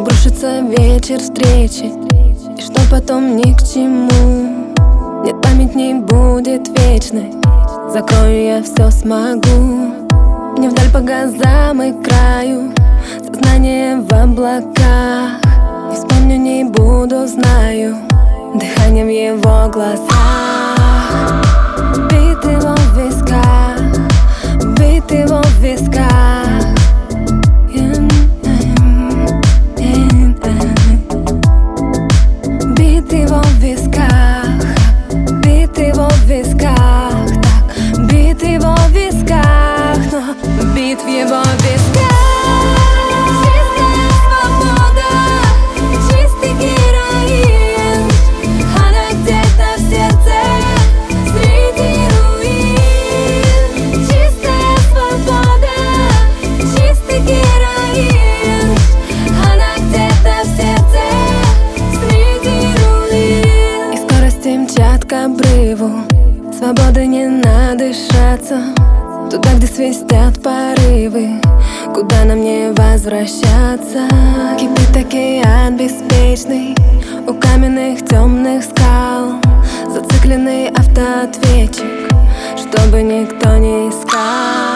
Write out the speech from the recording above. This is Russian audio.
Обрушится вечер встречи, и что потом ни к чему. Нет, память не будет вечной, закрою я все смогу. Не вдаль по глазам и краю, сознание в облаках. Не вспомню, не буду, знаю, дыхание в его глазах. Бит его в висках, бит его в висках. Бит его в висках, бит его в висках, так, бит его в висках, но бит в его висках. Чистая свобода, чистый героин, она где-то в сердце, среди руин. Чистая свобода, чистый героин, она где-то в сердце, среди руин. И скорости мчат к обрыву, свободы не надышаться, туда, где свистят порывы, куда нам не возвращаться. Кипит океан беспечный у каменных темных скал, зацикленный автоответчик, чтобы никто не искал.